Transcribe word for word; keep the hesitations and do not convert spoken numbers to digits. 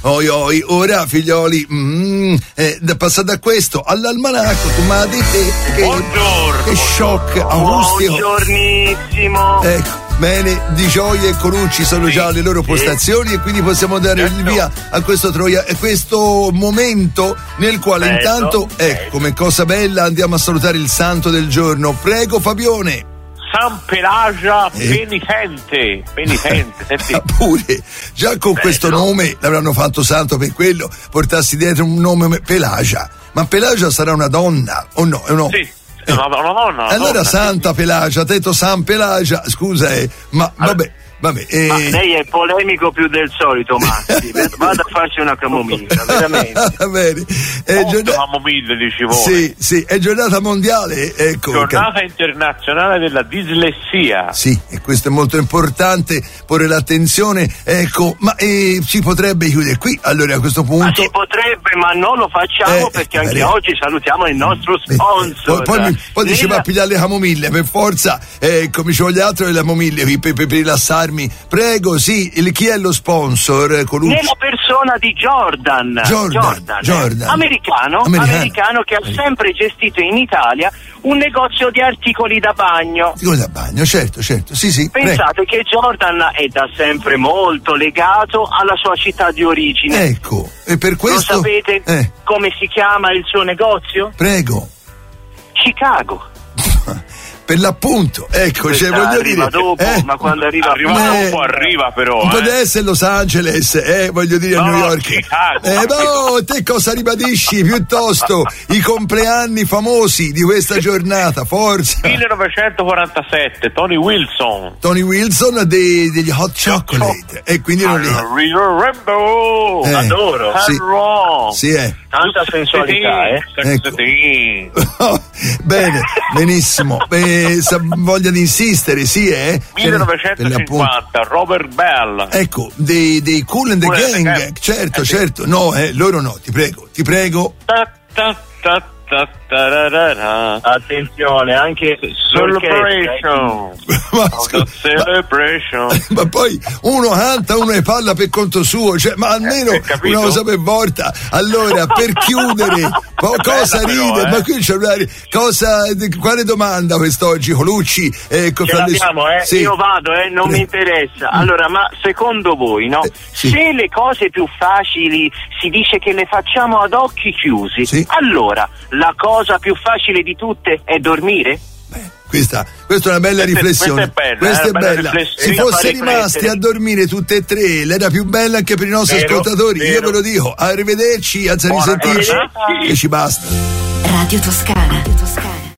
oi oi, ora figlioli, mm, eh, passate da questo all'almanacco, tu ma di te che, buongiorno, che shock acustico. Buongiornissimo. Ecco. Bene, Di Gioia e Colucci sono sì, già alle loro sì. postazioni e quindi possiamo dare il Certo. via a questo troia, questo momento nel quale Bello, intanto, bello. ecco, come cosa bella andiamo a salutare il santo del giorno. Prego Fabione. San Pelagia Eh. penitente, penitente, senti. Ah, pure, già con questo nome l'avranno fatto santo per quello, portarsi dietro un nome Pelagia. Ma Pelagia sarà una donna o no? no? Sì. Una, una donna, una Allora donna, Santa Pelagia, detto San Pelagia, scusa, eh, ma vabbè, vabbè. Eh. Ma lei è polemico più del solito, Massi. Vada a farsi una camomilla, veramente. Va bene. È Molto giornata... camomille, dicevo. Sì, sì, è giornata mondiale, ecco. Giornata internazionale della dislessia. Sì, e questo è molto importante, porre l'attenzione, ecco, ma eh, si potrebbe chiudere qui, allora a questo Ma punto... si potrebbe, ma non lo facciamo Eh, perché eh, anche eh. oggi salutiamo il nostro Beh, sponsor. Poi, poi, mi- poi diceva Nella- a pigliare le camomille, per forza, ecco, mi ci voglio altro delle camomille per, per, per rilassarmi. Prego, sì, il, chi è lo sponsor? eh, Colucci? Nella persona di Jordan, Jordan, eh, Jordan. Americano, Americano. americano che ha sempre gestito in Italia un negozio di articoli da bagno. Articoli da bagno, certo, certo, sì, sì. prego. Pensate che Jordan è da sempre molto legato alla sua città di origine. Ecco, e per Lo questo... sapete Eh, come si chiama il suo negozio? prego. Chicago. Per l'appunto, ecco, cioè, Questa voglio arriva dire, dopo, eh, ma quando arriva, Arriva Eh, dopo, arriva però. un po' eh. deve essere Los Angeles, eh, voglio dire a No, New York. Chicago. Eh, ma te cosa ribadisci piuttosto i compleanni famosi di questa giornata, forza. millenovecentoquarantasette, Tony Wilson. Tony Wilson dei- degli Hot Chocolate, e quindi non li... River Rainbow. Eh, adoro. sì. Sì. Sì, eh. Tanta sensualità, eh. Ecco. Sì. Bene, benissimo. Eh, sa- voglia di insistere, sì, eh. Per l'appunto. millenovecentocinquanta, Robert Bell. Ecco, dei, dei Cool and the Cool and the Gang, Gang. certo, Eh, sì. certo. No, eh, loro no, ti prego, ti prego. Ta, ta, ta, ta, tararara. Attenzione, anche Celebration. Ma, The celebration. ma poi uno canta, uno ne parla per conto suo, cioè, ma almeno Eh, capito? una cosa per volta. Allora, per chiudere, ma cosa Bella ride? però, eh. Ma qui c'è una cosa, quale domanda quest'oggi, Colucci? Ecco, Ce fra le- l'abbiamo, eh? Sì. Io vado, eh? Non mi interessa. Allora, ma secondo voi, no? Eh, sì. Se le cose più facili si dice che le facciamo ad occhi chiusi, Sì. allora la cosa più facile di tutte è dormire? Beh, questa, questa è una bella Questa è- riflessione. questa è bella, Questa eh, è una bella bella. riflessione. Si Da fosse fare rimasti riflettere. a dormire tutte e tre, l'era più bella anche per i nostri Vero, ascoltatori. Io vero. ve lo dico. Arrivederci, anzi a Buona risentirci. giornata. E ci basta. Radio Toscana. Radio Toscana.